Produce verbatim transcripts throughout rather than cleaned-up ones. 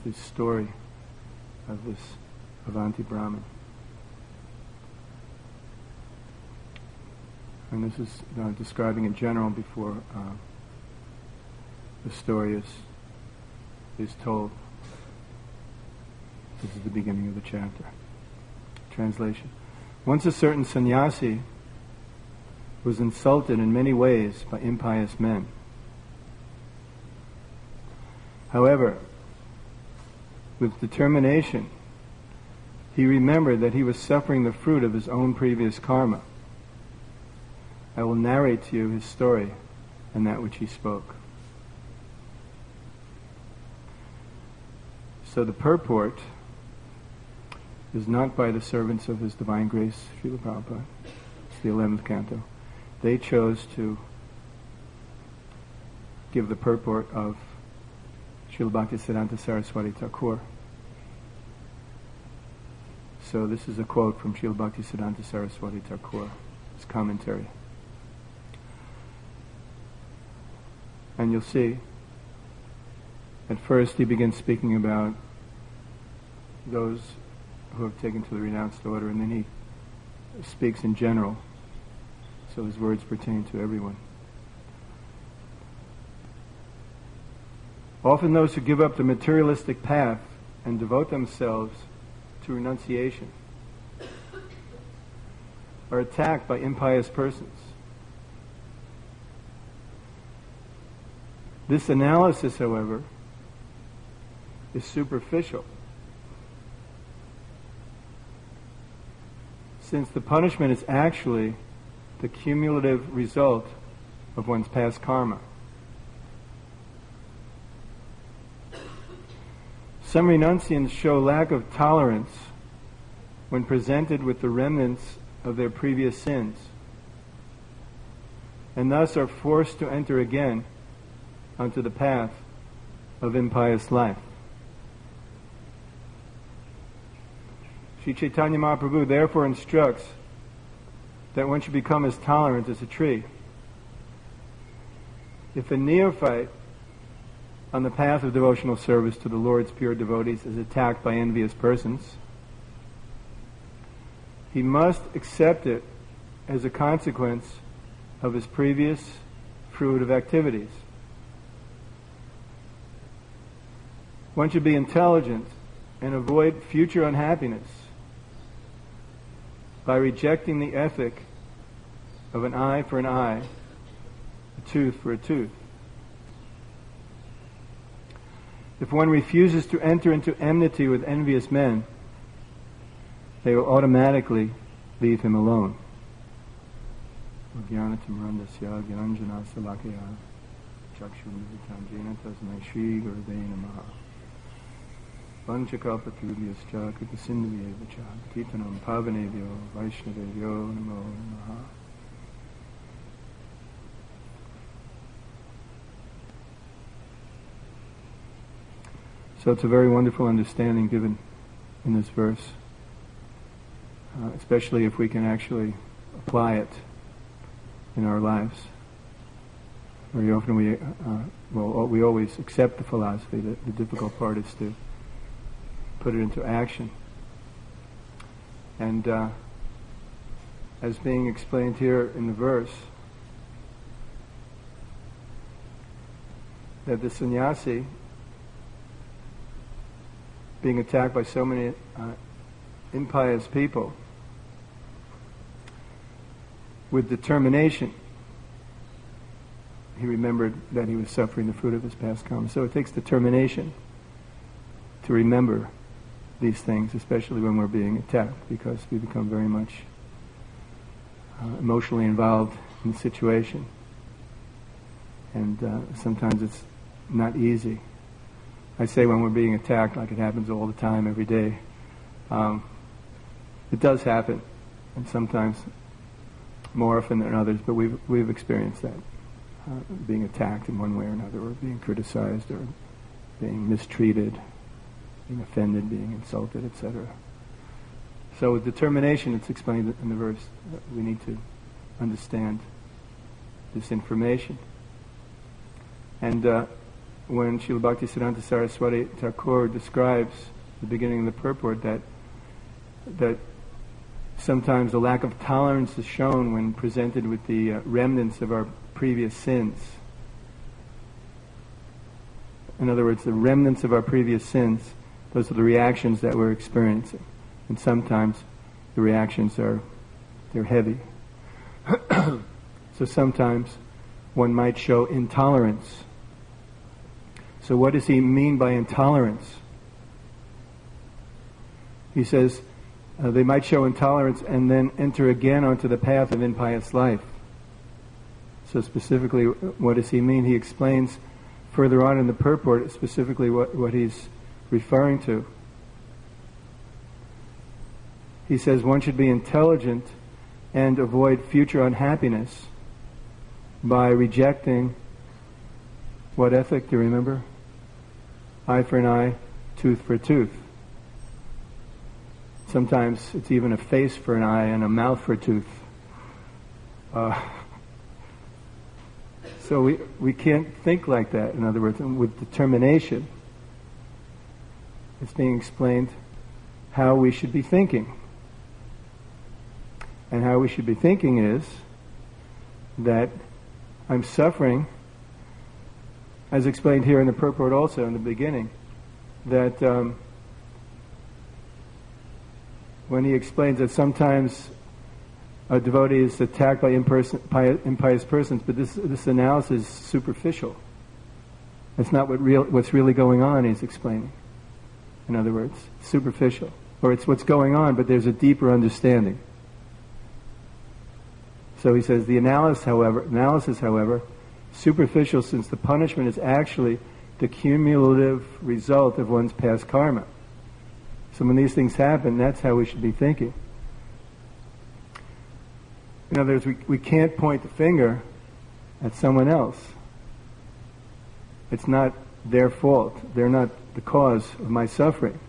this story of this Avanti Brahmin. And this is uh, describing in general before uh, the story is is told. This is the beginning of the chapter. Translation. Once a certain sannyasi was insulted in many ways by impious men. However, with determination, he remembered that he was suffering the fruit of his own previous karma. I will narrate to you his story and that which he spoke. So the purport is not by the servants of His Divine Grace, Srila Prabhupada. It's the eleventh canto. They chose to give the purport of Srila Bhaktisiddhanta Saraswati Thakur. So this is a quote from Srila Bhaktisiddhanta Saraswati Thakur, his commentary. And you'll see, at first he begins speaking about those who have taken to the renounced order, and then he speaks in general, so his words pertain to everyone. Often those who give up the materialistic path and devote themselves to renunciation are attacked by impious persons. This analysis, however, is superficial, since the punishment is actually the cumulative result of one's past karma. Some renunciants show lack of tolerance when presented with the remnants of their previous sins, and thus are forced to enter again onto the path of impious life. Sri Chaitanya Mahaprabhu therefore instructs that one should become as tolerant as a tree. If a neophyte on the path of devotional service to the Lord's pure devotees is attacked by envious persons, he must accept it as a consequence of his previous fruitive activities. One should be intelligent and avoid future unhappiness by rejecting the ethic of an eye for an eye, a tooth for a tooth. If one refuses to enter into enmity with envious men, they will automatically leave him alone. Vanchakalpatubhyascha kripasindhuvyeva-cha Titanam pavanebhyo Vaishnavebhyo namo namaha. So it's a very wonderful understanding given in this verse, uh, especially if we can actually apply it in our lives. Very often we, uh, well, we always accept the philosophy. The, the difficult part is to put it into action. And uh, as being explained here in the verse, that the sannyasi, being attacked by so many uh, impious people, with determination, he remembered that he was suffering the fruit of his past karma. So it takes determination to remember these things, especially when we're being attacked, because we become very much uh, emotionally involved in the situation. And uh, sometimes it's not easy. I say when we're being attacked, like it happens all the time, every day. Um, it does happen, and sometimes more often than others, but we've we've experienced that. Uh, being attacked in one way or another, or being criticized, or being mistreated, being offended, being insulted, et cetera. So with determination, it's explained in the verse, that we need to understand this information. And uh, when Srila Bhaktisiddhanta Saraswati Thakur describes the beginning of the purport that that sometimes a lack of tolerance is shown when presented with the uh, remnants of our previous sins. In other words, the remnants of our previous sins, those are the reactions that we're experiencing. And sometimes the reactions are, they're heavy. So sometimes one might show intolerance. So what does he mean by intolerance? He says uh, they might show intolerance and then enter again onto the path of impious life. So specifically, what does he mean? He explains further on in the purport specifically what, what he's referring to. He says one should be intelligent and avoid future unhappiness by rejecting what ethic, do you remember? Eye for an eye, tooth for a tooth. Sometimes it's even a face for an eye and a mouth for a tooth. Uh, so we, we can't think like that, in other words, with determination. It's being explained how we should be thinking. And how we should be thinking is that I'm suffering, as explained here in the purport also in the beginning, that um, when he explains that sometimes a devotee is attacked by impious, impious persons, but this this analysis is superficial. That's not what real what's really going on, he's explaining. In other words, superficial. Or it's what's going on, but there's a deeper understanding. So he says the analysis, however, analysis, however, superficial, since the punishment is actually the cumulative result of one's past karma. So when these things happen, that's how we should be thinking. In other words, we, we can't point the finger at someone else. It's not their fault. They're not the cause of my suffering.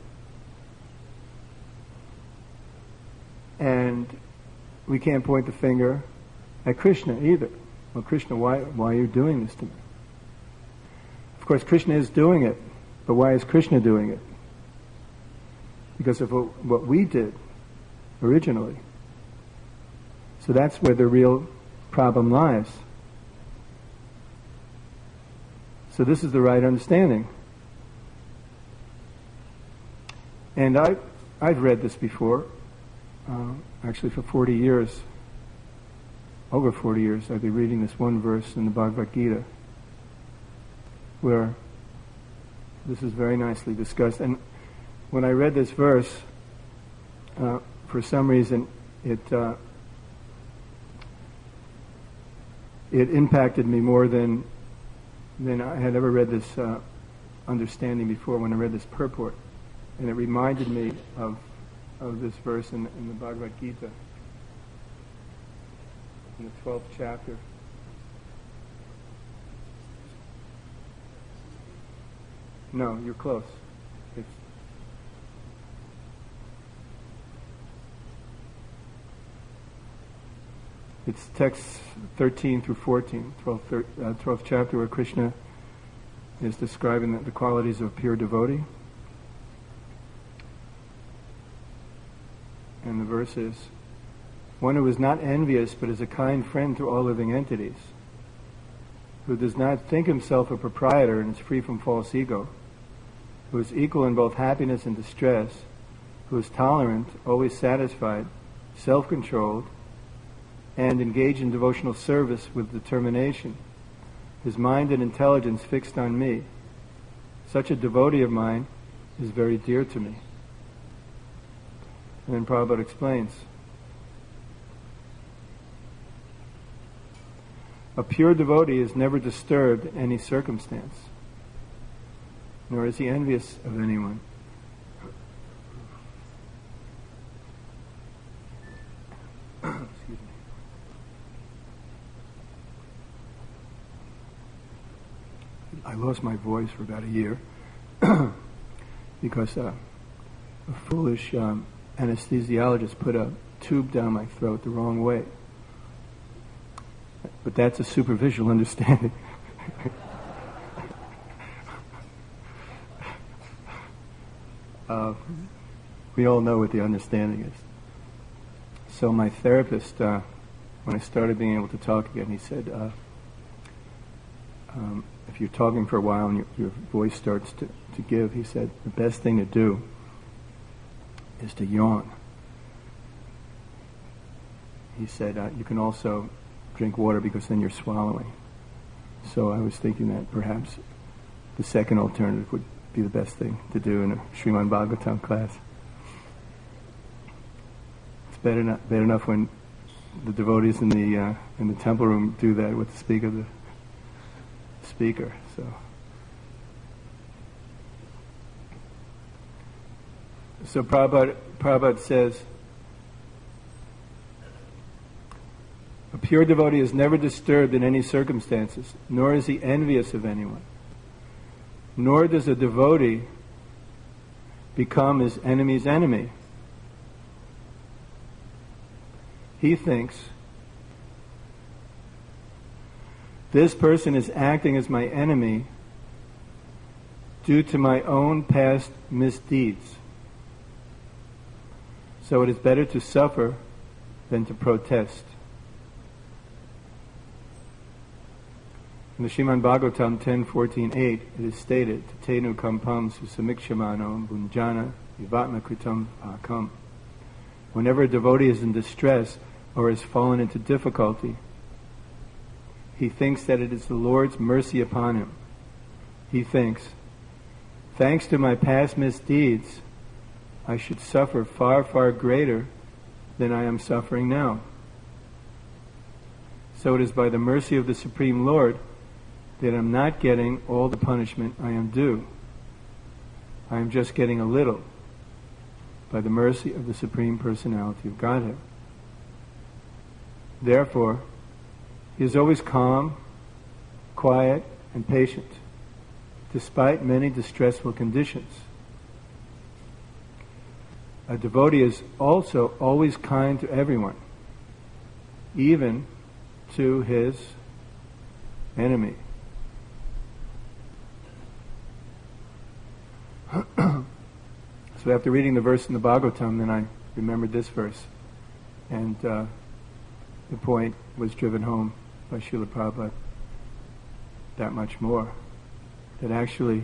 And we can't point the finger at Krishna either. Well, Krishna, why, why are you doing this to me? Of course, Krishna is doing it, but why is Krishna doing it? Because of what we did originally. So that's where the real problem lies. So this is the right understanding. And I, I've read this before, uh, actually for forty years. Over forty years, I've been reading this one verse in the Bhagavad Gita where this is very nicely discussed. And when I read this verse, uh, for some reason, it uh, it impacted me more than than I had ever read this uh, understanding before when I read this purport. And it reminded me of of this verse in, in the Bhagavad Gita, in the twelfth chapter. No, you're close. It's It's texts thirteen through fourteen, twelfth, thir- uh, twelfth chapter, where Krishna is describing the, the qualities of a pure devotee. And the verse is, one who is not envious but is a kind friend to all living entities, who does not think himself a proprietor and is free from false ego, who is equal in both happiness and distress, who is tolerant, always satisfied, self-controlled, and engaged in devotional service with determination, his mind and intelligence fixed on me. Such a devotee of mine is very dear to me. And then Prabhupada explains, a pure devotee is never disturbed in any circumstance, nor is he envious of anyone. Excuse me. I lost my voice for about a year because uh, a foolish um, anesthesiologist put a tube down my throat the wrong way. But that's a superficial understanding. uh, we all know what the understanding is. So my therapist, uh, when I started being able to talk again, he said, uh, um, if you're talking for a while and your, your voice starts to, to give, he said, the best thing to do is to yawn. He said, uh, you can also drink water because then you're swallowing. So I was thinking that perhaps the second alternative would be the best thing to do in a Srimad Bhagavatam class. It's better, not, better enough when the devotees in the uh, in the temple room do that with the speak of the speaker. So, so Prabhupada, Prabhupada says, a pure devotee is never disturbed in any circumstances, nor is he envious of anyone. Nor does a devotee become his enemy's enemy. He thinks, this person is acting as my enemy due to my own past misdeeds. So it is better to suffer than to protest. In the Srimad Bhagavatam ten fourteen eight, it is stated, Tenu kampam susamikshamano bunjana vivatma kritam pakam. Whenever a devotee is in distress or has fallen into difficulty, he thinks that it is the Lord's mercy upon him. He thinks, thanks to my past misdeeds, I should suffer far, far greater than I am suffering now. So it is by the mercy of the Supreme Lord that I'm not getting all the punishment I am due. I am just getting a little by the mercy of the Supreme Personality of Godhead. Therefore, he is always calm, quiet, and patient, despite many distressful conditions. A devotee is also always kind to everyone, even to his enemy. So after reading the verse in the Bhagavatam, then I remembered this verse, and uh, the point was driven home by Srila Prabhupada that much more. That actually,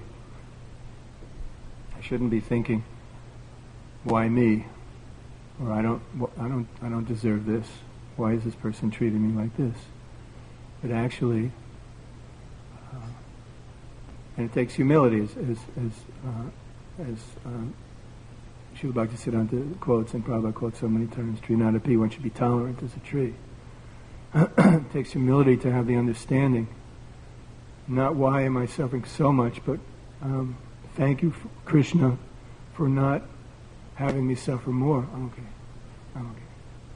I shouldn't be thinking, "Why me?" or "I don't, I don't, I don't deserve this. Why is this person treating me like this?" But actually, uh, and it takes humility, as as as, uh, as um, Srila Bhaktisiddhanta quotes, and Prabhupada quotes so many times, "Tree not a pea, one should be tolerant as a tree." It takes humility to have the understanding, not why am I suffering so much, but um, thank you, for Krishna, for not having me suffer more. I'm okay. I'm okay.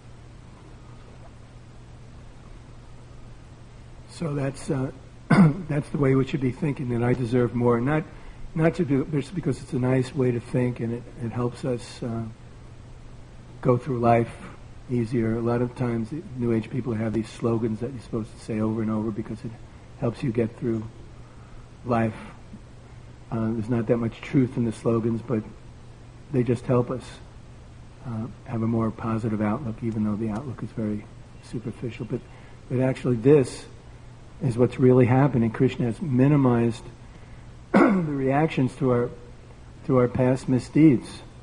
So that's uh, that's the way we should be thinking, that I deserve more. Not not to do just because it's a nice way to think, and it, it helps us uh, go through life easier. A lot of times, New Age people have these slogans that you're supposed to say over and over because it helps you get through life. Uh, there's not that much truth in the slogans, but they just help us uh, have a more positive outlook, even though the outlook is very superficial. But, but actually, this is what's really happening. Krishna has minimized the reactions to our to our past misdeeds.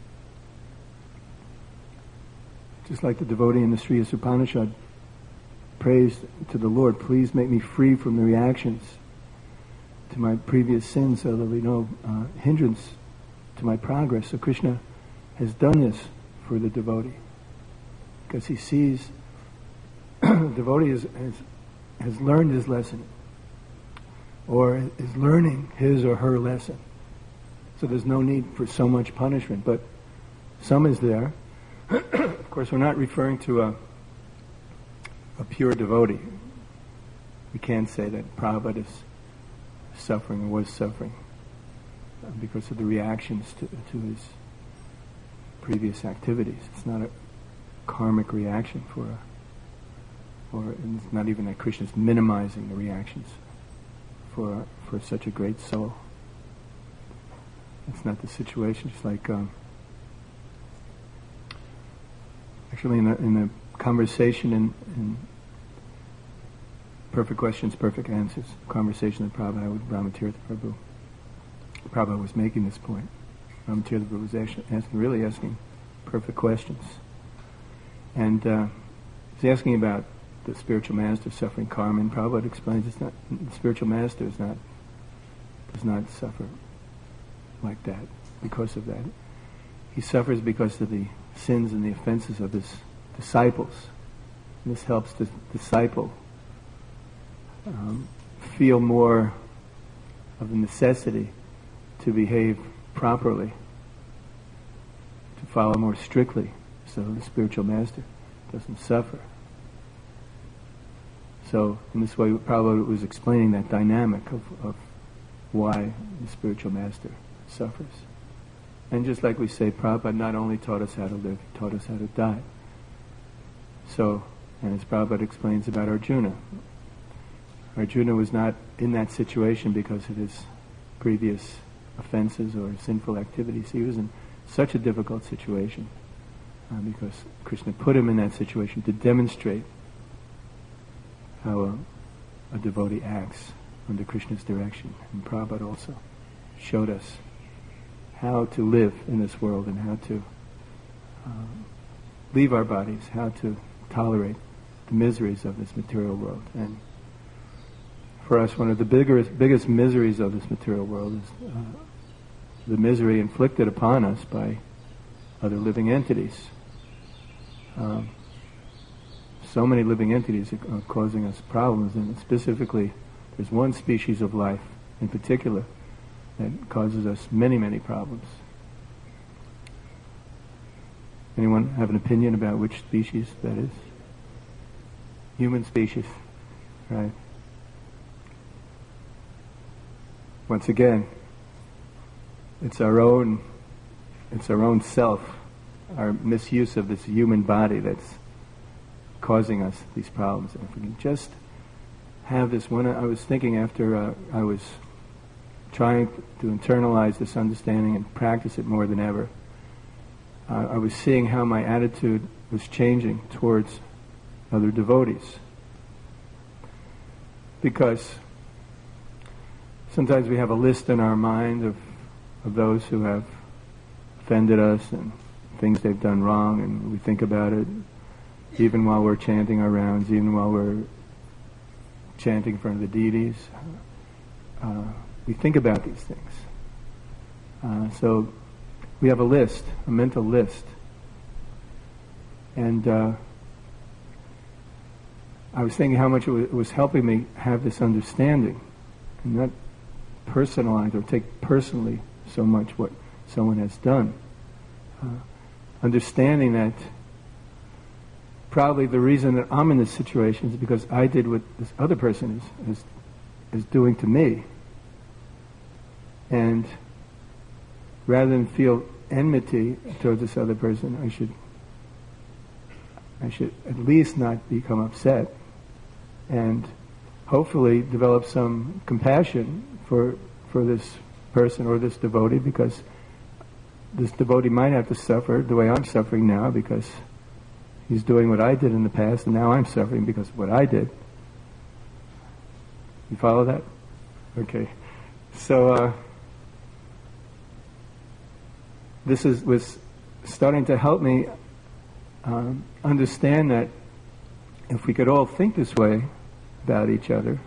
Just like the devotee in the Sri Upanishad prays to the Lord, please make me free from the reactions to my previous sins so there'll be no uh, hindrance to my progress. So Krishna has done this for the devotee because he sees the devotee has, has, has learned his lesson or is learning his or her lesson. So there's no need for so much punishment, but some is there. Of course, we're not referring to a a pure devotee. We can't say that Prabhupada is suffering or was suffering uh, because of the reactions to, to his previous activities. It's not a karmic reaction for a, or it's not even that Krishna is minimizing the reactions for a, for such a great soul. It's not the situation. It's like um, actually in the, in the conversation in, in Perfect Questions, Perfect Answers, conversation that Prabhupada had with Brahmatirtha Prabhu. Prabhupada was making this point. Brahmatirtha Prabhu was actually asking, really asking perfect questions. And uh, he's asking about the spiritual master suffering karma, and Prabhupada explains it's not, the spiritual master is not, does not suffer like that because of that. He suffers because of the sins and the offenses of his disciples. And this helps the disciple um, feel more of the necessity to behave properly, to follow more strictly, so the spiritual master doesn't suffer. So in this way, Prabhupada was explaining that dynamic of, of why the spiritual master suffers. And just like we say, Prabhupada not only taught us how to live, he taught us how to die. So, and as Prabhupada explains about Arjuna, Arjuna was not in that situation because of his previous offenses or sinful activities. He was in such a difficult situation uh, because Krishna put him in that situation to demonstrate how a, a devotee acts under Krishna's direction. And Prabhupada also showed us how to live in this world and how to uh, leave our bodies, how to tolerate the miseries of this material world. And for us, one of the biggest, biggest miseries of this material world is uh, the misery inflicted upon us by other living entities. Um, so many living entities are causing us problems, and specifically, there's one species of life in particular that causes us many, many problems. Anyone have an opinion about which species that is? Human species, right? Once again, it's our own, it's our own self, our misuse of this human body that's causing us these problems. And if we can just have this one, I was thinking after uh, I was trying to internalize this understanding and practice it more than ever, uh, I was seeing how my attitude was changing towards other devotees. Because sometimes we have a list in our mind of, of those who have offended us and things they've done wrong, and we think about it even while we're chanting our rounds, even while we're chanting in front of the deities. Uh, we think about these things. Uh, so we have a list, a mental list. And uh, I was thinking how much it was, it was helping me have this understanding and not personalize or take personally so much what someone has done. Uh, understanding that probably the reason that I'm in this situation is because I did what this other person is, is, is doing to me. And rather than feel enmity towards this other person, I should I should at least not become upset and hopefully develop some compassion for for this person or this devotee, because this devotee might have to suffer the way I'm suffering now because he's doing what I did in the past, and now I'm suffering because of what I did. You follow that? Okay. So uh, this is was starting to help me um, understand that if we could all think this way about each other,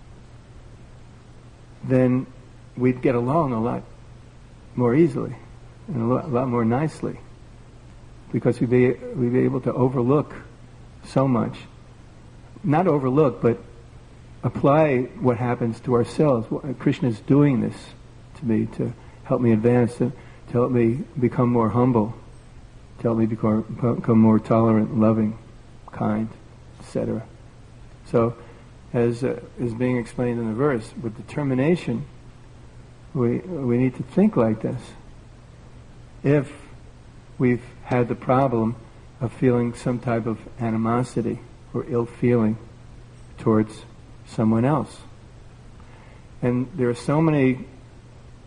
then we'd get along a lot more easily and a lot, a lot more nicely, because we'd be, we'd be able to overlook so much. Not overlook, but apply what happens to ourselves. Krishna is doing this to me to help me advance, to, to help me become more humble, to help me become, become more tolerant, loving, kind, et cetera. So, as uh, is being explained in the verse, with determination, we we need to think like this. If we've had the problem of feeling some type of animosity or ill feeling towards someone else, and there are so many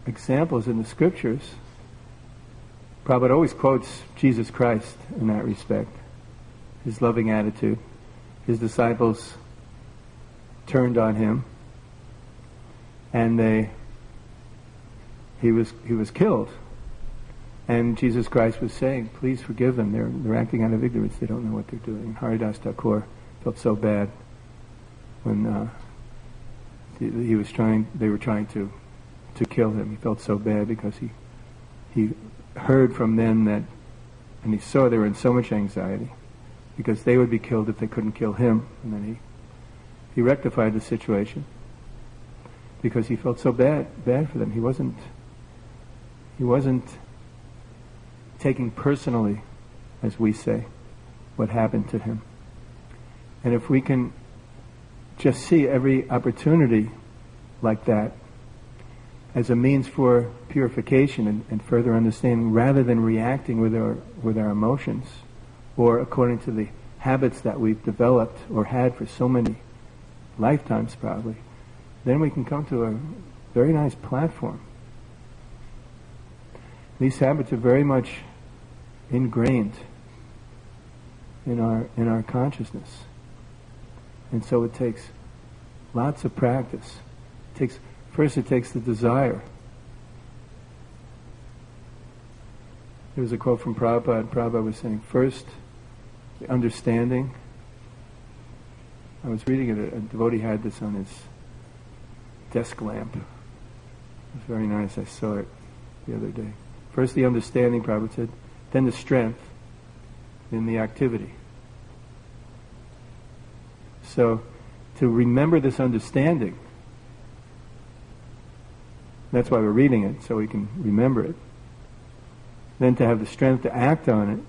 examples in the scriptures. Prabhupada always quotes Jesus Christ in that respect, his loving attitude. His disciples turned on him, and they he was he was killed. And Jesus Christ was saying, "Please forgive them. They're they're acting out of ignorance. They don't know what they're doing." Haridas Thakur felt so bad when uh, he, he was trying. They were trying to to kill him. He felt so bad because he he heard from them that, and he saw they were in so much anxiety because they would be killed if they couldn't kill him. And then he he rectified the situation because he felt so bad bad for them. He wasn't he wasn't taking personally, as we say, what happened to him. And if we can just see every opportunity like that as a means for purification and, and further understanding, rather than reacting with our with our emotions or according to the habits that we've developed or had for so many lifetimes probably, then we can come to a very nice platform. These habits are very much ingrained in our in our consciousness, and so it takes lots of practice. It takes first it takes the desire. There was a quote from Prabhupada. Prabhupada was saying, first the understanding. I was reading it. A devotee had this on his desk lamp. It was very nice. I saw it the other day. First the understanding, Prabhupada said, then the strength, then the activity. So, to remember this understanding, that's why we're reading it, so we can remember it. Then to have the strength to act on it,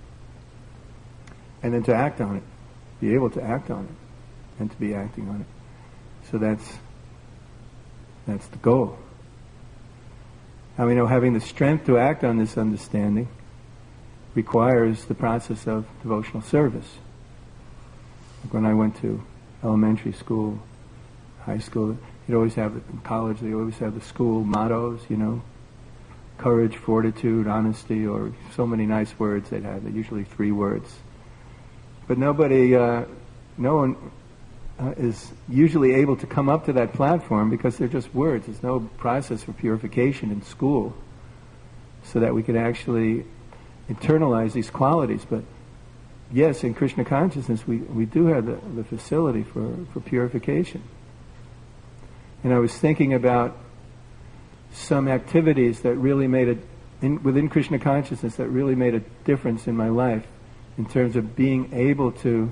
and then to act on it, be able to act on it, and to be acting on it. So that's that's the goal. Now we know having the strength to act on this understanding requires the process of devotional service. Like when I went to elementary school, high school, you'd always have, in college, they always have the school mottos, you know, courage, fortitude, honesty, or so many nice words they'd have. They're usually three words. But nobody, uh, no one uh, is usually able to come up to that platform because they're just words. There's no process for purification in school so that we could actually internalize these qualities. But yes, in Krishna consciousness we, we do have the, the facility for, for purification. And I was thinking about some activities that really made a, in, within Krishna consciousness, that really made a difference in my life in terms of being able to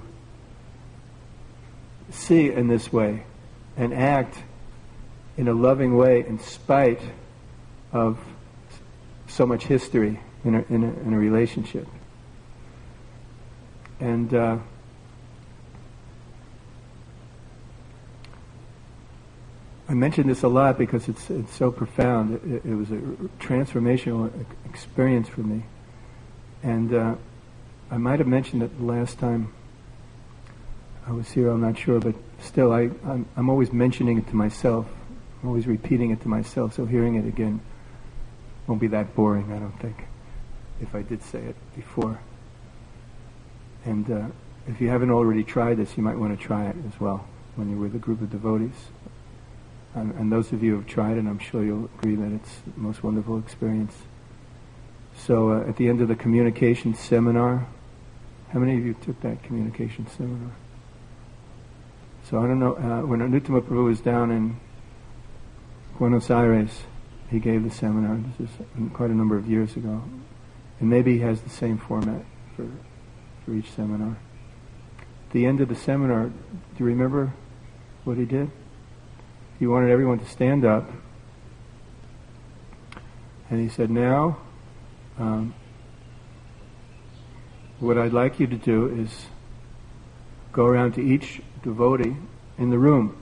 see in this way and act in a loving way in spite of so much history in a, in a, in a relationship. And uh, I mention this a lot because it's it's so profound. It, it was a transformational experience for me. And uh, I might have mentioned it the last time I was here, I'm not sure, but still I, I'm, I'm always mentioning it to myself. I'm always repeating it to myself, so hearing it again won't be that boring, I don't think, if I did say it before. And uh, if you haven't already tried this, you might want to try it as well when you're with a group of devotees. And, and those of you who have tried it, I'm sure you'll agree that it's the most wonderful experience. So uh, at the end of the communication seminar, how many of you took that communication seminar? So I don't know, uh, when Anuttama Prabhu was down in Buenos Aires, he gave the seminar. This is quite a number of years ago. And maybe he has the same format for, for each seminar. At the end of the seminar, do you remember what he did? He wanted everyone to stand up. And he said, now, um, what I'd like you to do is go around to each devotee in the room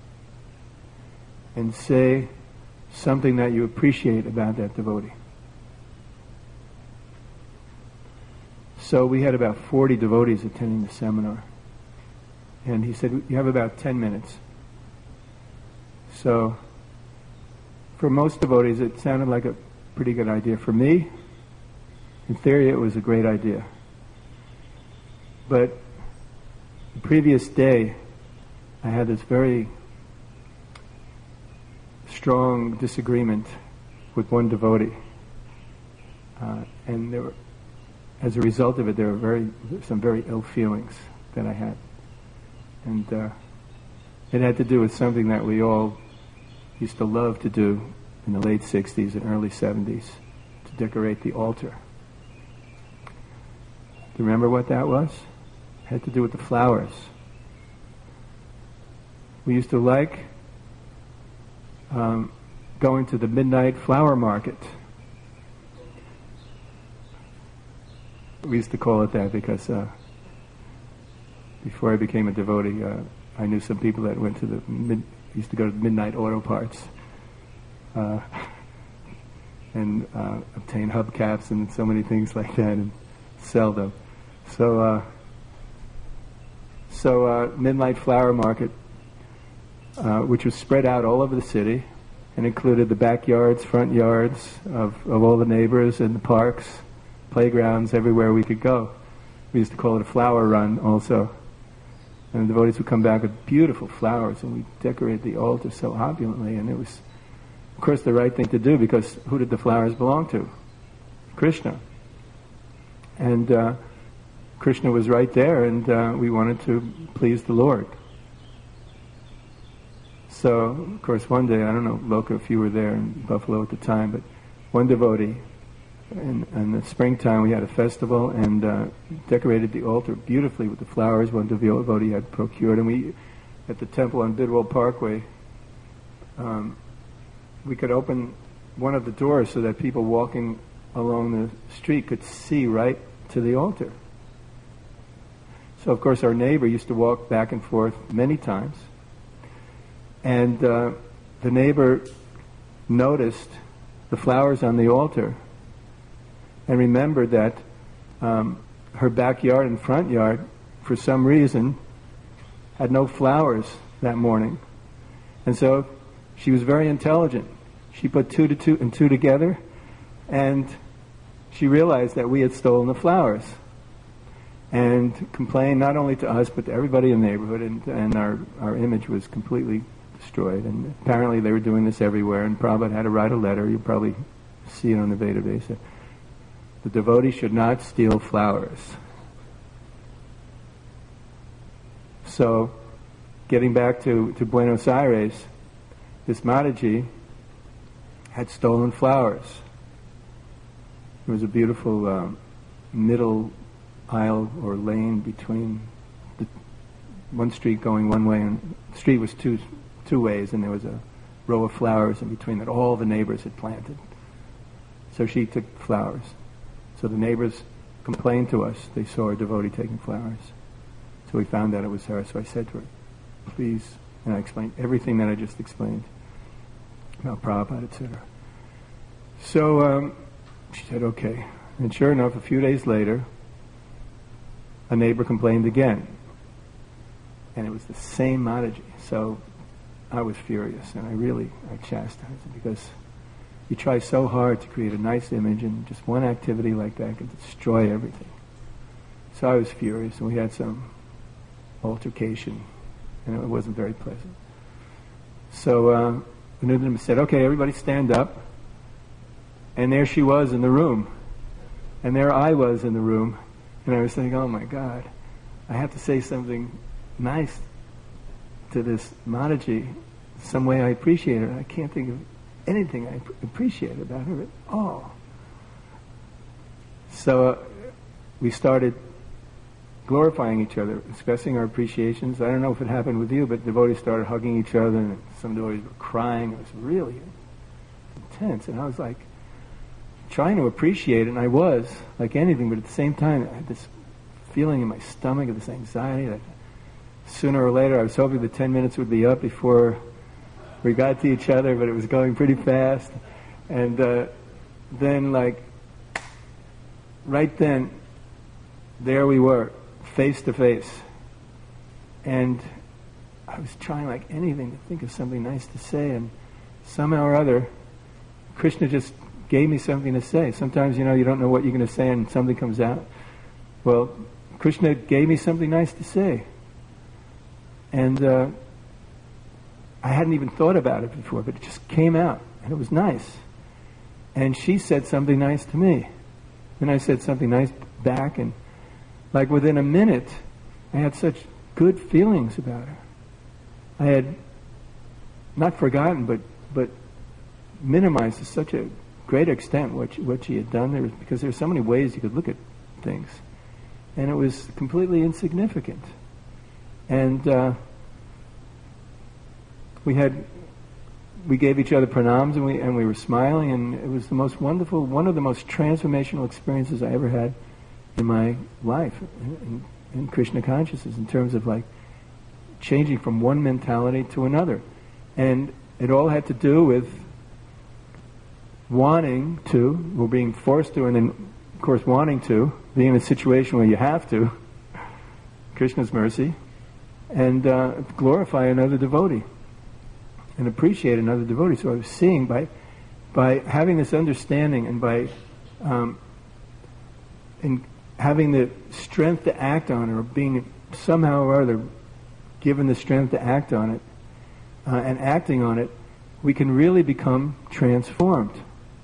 and say something that you appreciate about that devotee. So we had about forty devotees attending the seminar. And he said, you have about ten minutes. So for most devotees, it sounded like a pretty good idea. For me, in theory, it was a great idea. But the previous day, I had this very strong disagreement with one devotee. Uh, and there were, as a result of it, there were very some very ill feelings that I had. And uh, it had to do with something that we all used to love to do in the late sixties and early seventies, to decorate the altar. Do you remember what that was? It had to do with the flowers. We used to like um, going to the midnight flower market. We used to call it that because uh, before I became a devotee, uh, I knew some people that went to the mid, used to go to the midnight auto parts uh, and uh, obtain hubcaps and so many things like that and sell them. So, uh, so uh, midnight flower market, uh, which was spread out all over the city and included the backyards, front yards of, of all the neighbors and the parks, playgrounds, everywhere we could go. We used to call it a flower run also. And the devotees would come back with beautiful flowers, and we decorated the altar so opulently, and it was, of course, the right thing to do, because who did the flowers belong to? Krishna. And uh, Krishna was right there, and uh, we wanted to please the Lord. So, of course, one day, I don't know, Loka, if you were there in Buffalo at the time, but one devotee, in, in the springtime, we had a festival and uh, decorated the altar beautifully with the flowers one devotee had procured. And we, at the temple on Bidwell Parkway, um, we could open one of the doors so that people walking along the street could see right to the altar. So, of course, our neighbor used to walk back and forth many times. And uh, the neighbor noticed the flowers on the altar and remembered that um, her backyard and front yard, for some reason, had no flowers that morning. And so she was very intelligent. She put two to two and two together, and she realized that we had stolen the flowers, and complained not only to us but to everybody in the neighborhood, and, and our, our image was completely destroyed. And apparently they were doing this everywhere, and Prabhupada had to write a letter. You'll probably see it on the database. The devotee should not steal flowers. So, getting back to, to Buenos Aires, this Mataji had stolen flowers. It was a beautiful um, middle aisle or lane between the one street going one way, and the street was two two ways, and there was a row of flowers in between that all the neighbors had planted. So she took flowers. So the neighbors complained to us. They saw a devotee taking flowers. So we found out it was her. So I said to her, please, and I explained everything that I just explained about Prabhupada, et cetera. So um, she said, okay. And sure enough, a few days later, a neighbor complained again. And it was the same Mataji. So I was furious, and I really, I chastised him, because you try so hard to create a nice image, and just one activity like that can destroy everything. So I was furious, and we had some altercation, and it wasn't very pleasant. So uh, Anudam said, okay, everybody stand up. And there she was in the room. And there I was in the room. And I was thinking, oh my God, I have to say something nice to this Mataji, some way I appreciate her. I can't think of anything I appreciate about her at all. So uh, we started glorifying each other, expressing our appreciations. I don't know if it happened with you, but devotees started hugging each other, and some devotees were crying. It was really intense. And I was like, trying to appreciate it, and I was, like anything, but at the same time, I had this feeling in my stomach of this anxiety that sooner or later, I was hoping the ten minutes would be up before we got to each other, but it was going pretty fast. And uh, then, like, right then, there we were, face to face. And I was trying like anything to think of something nice to say, and somehow or other, Krishna just gave me something to say. Sometimes, you know, you don't know what you're going to say and something comes out. Well, Krishna gave me something nice to say. And uh, I hadn't even thought about it before, but it just came out, and it was nice. And she said something nice to me. And I said something nice back, and like within a minute, I had such good feelings about her. I had not forgotten, but but minimized to such a great extent what she, what she had done there, because there were so many ways you could look at things, and it was completely insignificant. And uh, we had we gave each other pranams, and we and we were smiling, and it was the most wonderful, one of the most transformational experiences I ever had in my life in, in Krishna consciousness, in terms of like changing from one mentality to another. And it all had to do with wanting to, or being forced to, and then of course wanting to, being in a situation where you have to, Krishna's mercy, and uh, glorify another devotee and appreciate another devotee. So I was seeing by by having this understanding, and by um, in having the strength to act on it, or being somehow or other given the strength to act on it, uh, and acting on it, we can really become transformed.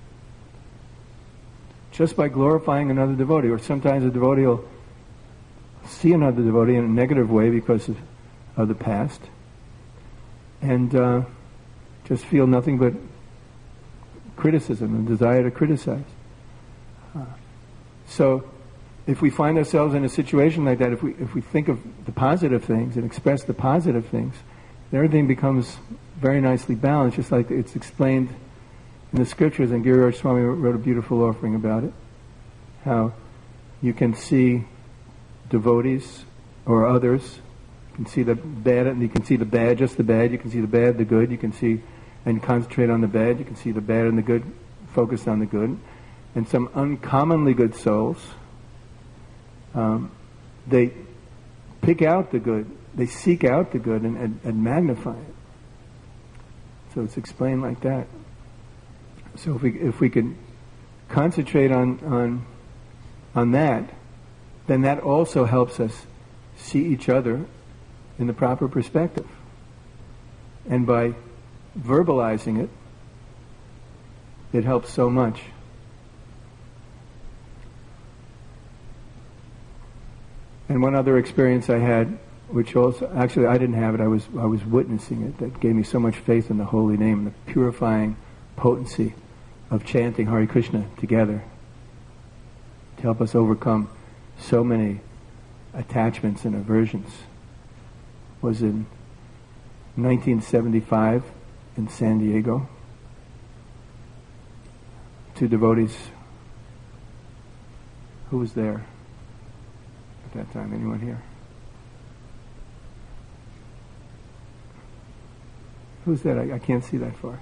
Just by glorifying another devotee. Or sometimes a devotee will see another devotee in a negative way because of, of the past, and uh, just feel nothing but criticism and desire to criticize. Uh, so if we find ourselves in a situation like that, if we if we think of the positive things and express the positive things, then everything becomes very nicely balanced, just like it's explained in the scriptures. And Giriraj Swami wrote a beautiful offering about it, how you can see devotees or others, you can see the bad, and you can see the bad, just the bad, you can see the bad, the good, you can see, and concentrate on the bad, you can see the bad and the good, focus on the good. And some uncommonly good souls, um, they pick out the good, they seek out the good and, and, and magnify it. So it's explained like that. So if we if we could concentrate on on on that, then that also helps us see each other in the proper perspective. And by verbalizing it, it helps so much. And one other experience I had, which also, actually I didn't have it, I was I was witnessing it, that gave me so much faith in the holy name and the purifying potency of chanting Hare Krishna together to help us overcome so many attachments and aversions, was in nineteen seventy-five in San Diego. Two devotees. Who was there at that time? Anyone here? Who's that? I, I can't see that far.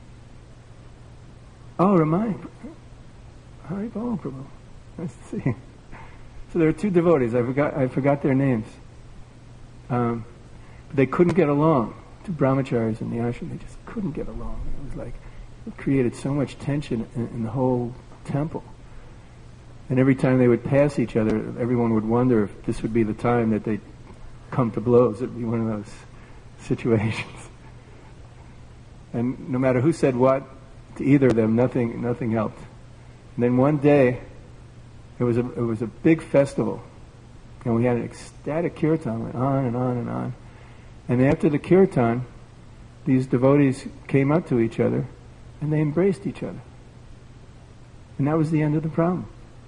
Oh, Ramai. Hari Bol Prabhu. Nice to see. So there were two devotees. I forgot. I forgot their names. Um, but they couldn't get along. Two brahmacharis in the ashram. They just couldn't get along. It was like it created so much tension in, in the whole temple. And every time they would pass each other, everyone would wonder if this would be the time that they'd come to blows. It would be one of those situations. And no matter who said what to either of them, nothing nothing helped. And then one day, it was a it was a big festival, and we had an ecstatic kirtan, went on and on and on. And after the kirtan, these devotees came up to each other, and they embraced each other. And that was the end of the problem.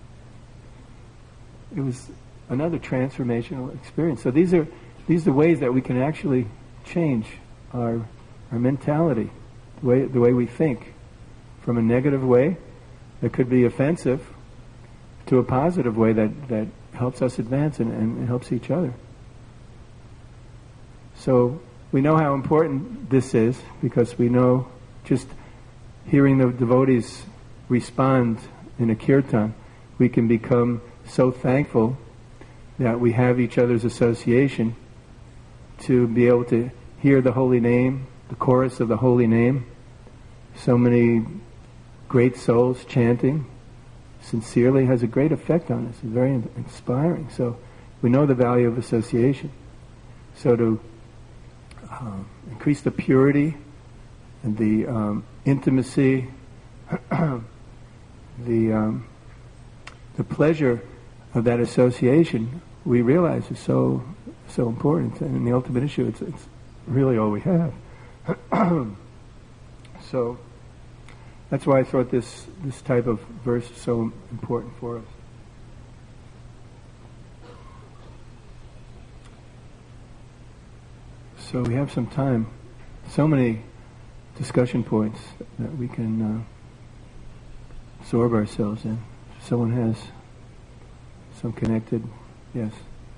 It was another transformational experience. So these are these are the ways that we can actually change our our mentality, the way the way we think, from a negative way that could be offensive to a positive way that, that helps us advance and, and helps each other. So we know how important this is, because we know just hearing the devotees respond in a kirtan, we can become so thankful that we have each other's association to be able to hear the holy name, the chorus of the holy name, so many great souls chanting sincerely has a great effect on us. It's very in- inspiring. So we know the value of association. So to um, increase the purity and the um, intimacy, the um, the pleasure of that association, we realize is so so important. And in the ultimate issue, it's, it's really all we have. So that's why I thought this this type of verse is so important for us. So we have some time. So many discussion points that we can uh, absorb ourselves in. If someone has some connected, yes.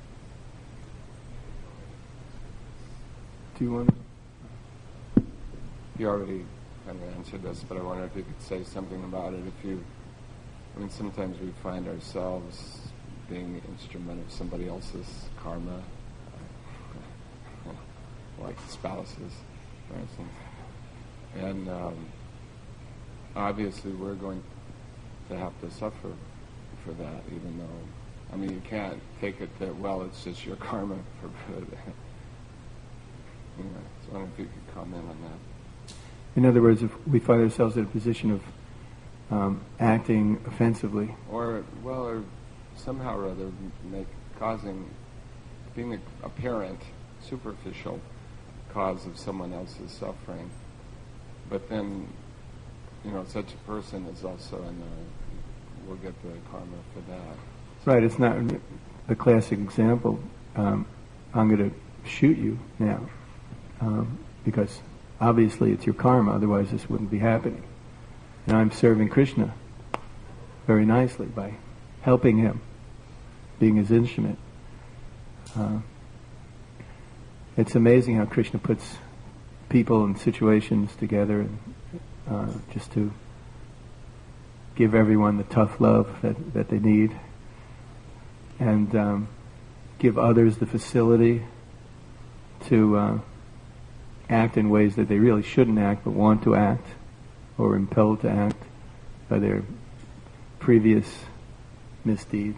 Do you want to? You already kind of answered this, but I wonder if you could say something about it. If you, I mean, sometimes we find ourselves being the instrument of somebody else's karma, uh, like spouses, for instance. And um, obviously we're going to have to suffer for that, even though, I mean, you can't take it that, well, it's just your karma for good. Anyway, so I wonder if you could comment on that. In other words, if we find ourselves in a position of um, acting offensively, or well, or somehow or other, make causing being a apparent, superficial cause of someone else's suffering, but then, you know, such a person is also in the will get the karma for that. Right? It's not the classic example. Um, I'm going to shoot you now. Um, because obviously it's your karma, otherwise this wouldn't be happening. And I'm serving Krishna very nicely by helping him, being his instrument. Uh, it's amazing how Krishna puts people and situations together and, uh, just to give everyone the tough love that, that they need, and um, give others the facility to uh, act in ways that they really shouldn't act but want to act, or impelled to act by their previous misdeeds.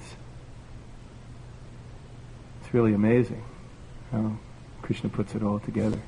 It's really amazing how Krishna puts it all together.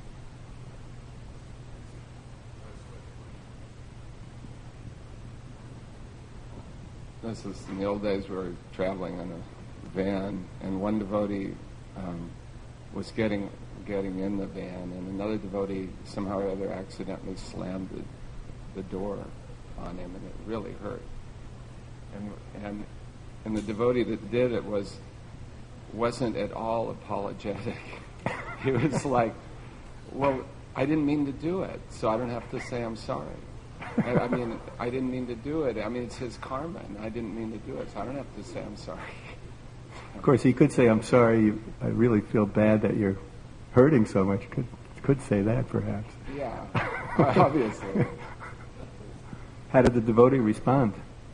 This is in the old days we were traveling in a van, and one devotee um, was getting getting in the van, and another devotee somehow or other accidentally slammed the, the door on him, and it really hurt. And and and the devotee that did it was wasn't at all apologetic. He was like, "Well, I didn't mean to do it, so I don't have to say I'm sorry. I, I mean, I didn't mean to do it. I mean, it's his karma, and I didn't mean to do it, so I don't have to say I'm sorry." Of course, he could say, "I'm sorry. I really feel bad that you're hurting so much." Could could say that, perhaps. Yeah, obviously. How did the devotee respond?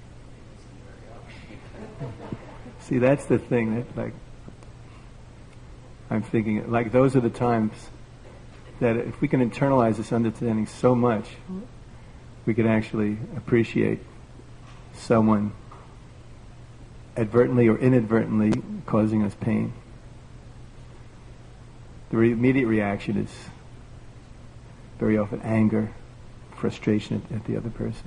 See, that's the thing that, like, I'm thinking, like, those are the times that if we can internalize this understanding so much, we could actually appreciate someone advertently or inadvertently causing us pain. The re- immediate reaction is very often anger, frustration at, at the other person.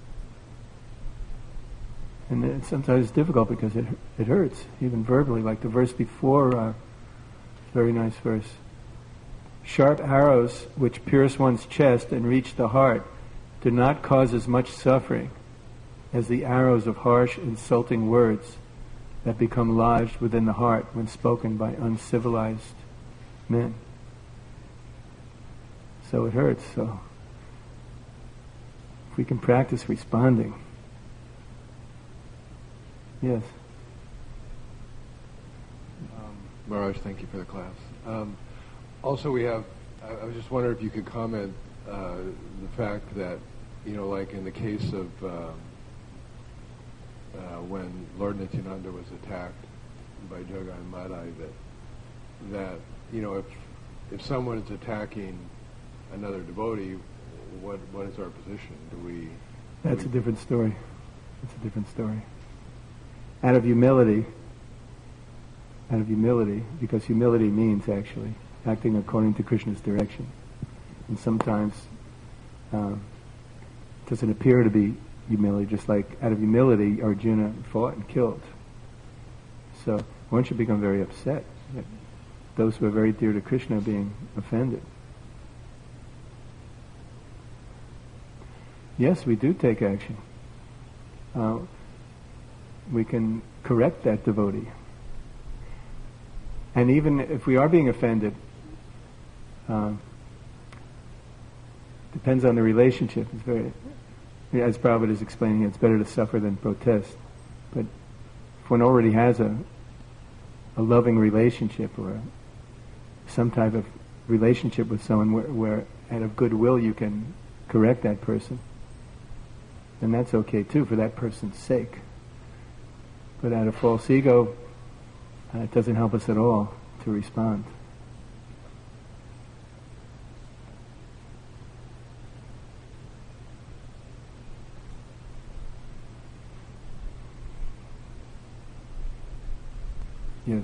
And it, sometimes it's difficult because it it hurts, even verbally, like the verse before, uh, very nice verse. Sharp arrows which pierce one's chest and reach the heart do not cause as much suffering as the arrows of harsh, insulting words that become lodged within the heart when spoken by uncivilized men. So it hurts. So if we can practice responding. Yes. Um, Maharaj, thank you for the class. Um, also, we have, I, I was just wondering if you could comment uh, the fact that, you know, like in the case of uh, uh, when Lord Nityananda was attacked by Jagai Madai, that, that, you know, if if someone is attacking another devotee, what what is our position? Do we That's a different story. That's a different story. Out of humility, out of humility, because humility means actually acting according to Krishna's direction. And sometimes um, it doesn't appear to be humility, just like out of humility Arjuna fought and killed. So one should become very upset that those who are very dear to Krishna are being offended. Yes, we do take action. Uh, we can correct that devotee. And even if we are being offended, uh, depends on the relationship. It's very, as Prabhupada is explaining, it's better to suffer than protest. But if one already has a a loving relationship or a, some type of relationship with someone where, where out of goodwill you can correct that person, then that's okay too, for that person's sake. But out of false ego, uh, it doesn't help us at all to respond. Yes.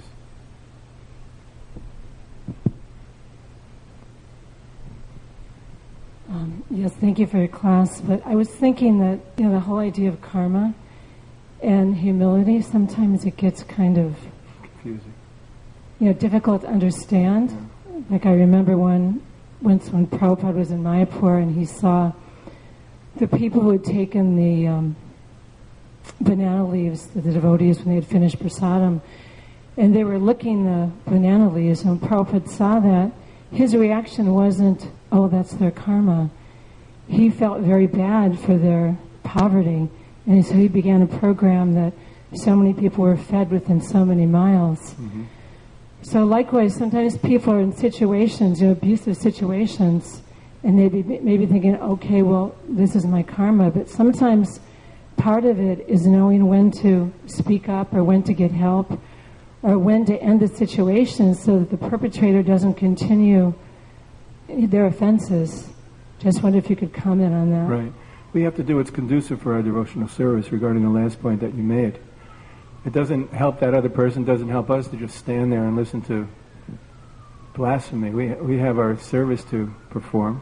Um, yes, thank you for your class. But I was thinking that, you know, the whole idea of karma and humility, sometimes it gets kind of Confusing. You know, difficult to understand. Yeah. Like I remember one once when Prabhupada was in Mayapur and he saw the people who had taken the um, banana leaves, the devotees, when they had finished prasadam, and they were licking the banana leaves, and when Prabhupada saw that, his reaction wasn't, oh, that's their karma. He felt very bad for their poverty, and so he began a program that so many people were fed within so many miles. Mm-hmm. So likewise, sometimes people are in situations, you know, abusive situations, and they be maybe thinking, okay, well, this is my karma, but sometimes part of it is knowing when to speak up or when to get help, or when to end the situation so that the perpetrator doesn't continue their offenses. Just wonder if you could comment on that. Right. We have to do what's conducive for our devotional service regarding the last point that you made. It doesn't help that other person, doesn't help us to just stand there and listen to blasphemy. We we have our service to perform.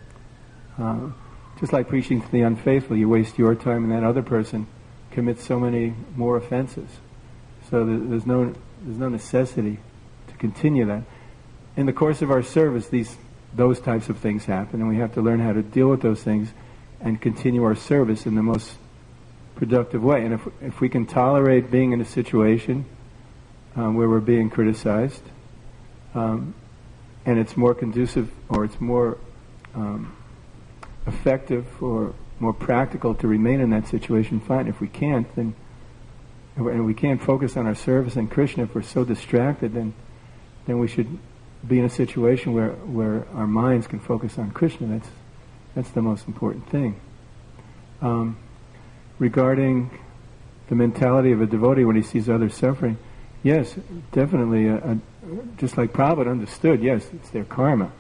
Uh, just like preaching to the unfaithful, you waste your time and that other person commits so many more offenses. So there's no there's no necessity to continue that. In the course of our service, these those types of things happen, and we have to learn how to deal with those things and continue our service in the most productive way. And if if we can tolerate being in a situation um, where we're being criticized, um, and it's more conducive or it's more um, effective or more practical to remain in that situation, fine. If we can't, then and we can't focus on our service and Krishna, if we're so distracted, then then we should be in a situation where, where our minds can focus on Krishna. That's that's the most important thing. Um, regarding the mentality of a devotee when he sees others suffering, yes, definitely, a, a, just like Prabhupada understood, yes, it's their karma.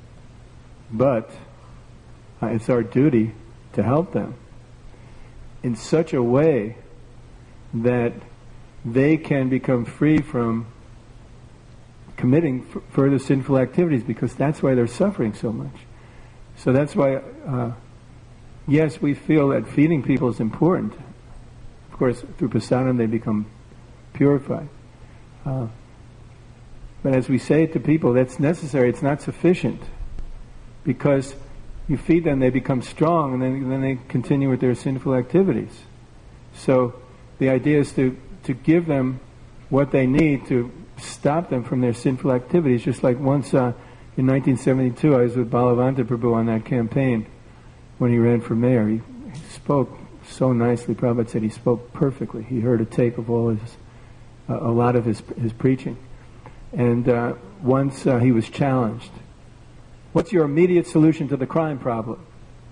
But uh, it's our duty to help them in such a way that they can become free from committing f- further sinful activities, because that's why they're suffering so much. So that's why, uh, yes, we feel that feeding people is important. Of course, through prasadam they become purified. Uh, but as we say to people, that's necessary, it's not sufficient, because you feed them, they become strong, and then, then they continue with their sinful activities. So the idea is to, to give them what they need to stop them from their sinful activities. Just like once uh, in nineteen seventy-two, I was with Balavanta Prabhu on that campaign when he ran for mayor. He, he spoke so nicely. Prabhupada said he spoke perfectly. He heard a tape of all his, uh, a lot of his his preaching. And uh, once uh, he was challenged, what's your immediate solution to the crime problem?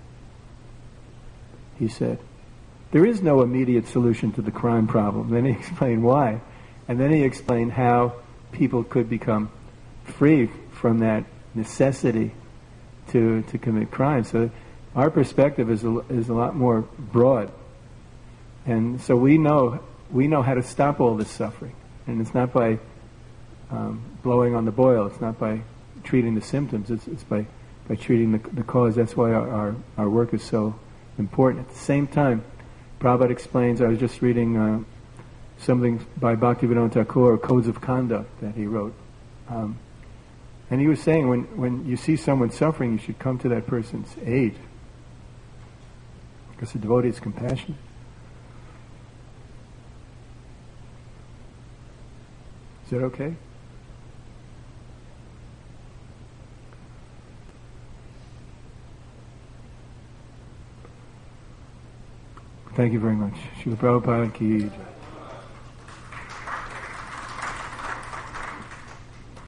He said, there is no immediate solution to the crime problem. Then he explained why. And then he explained how people could become free from that necessity to, to commit crime. So our perspective is a, is a lot more broad. And so we know we know how to stop all this suffering. And it's not by um, blowing on the boil. It's not by treating the symptoms. It's, it's by, by treating the, the cause. That's why our, our, our work is so important. At the same time, Prabhupada explains, I was just reading uh, something by Bhaktivedanta Thakur, Codes of Conduct, that he wrote. Um, and he was saying when, when you see someone suffering, you should come to that person's aid. Because the devotee is compassionate. Is that okay? Thank you very much. Srila Prabhupada ki jai.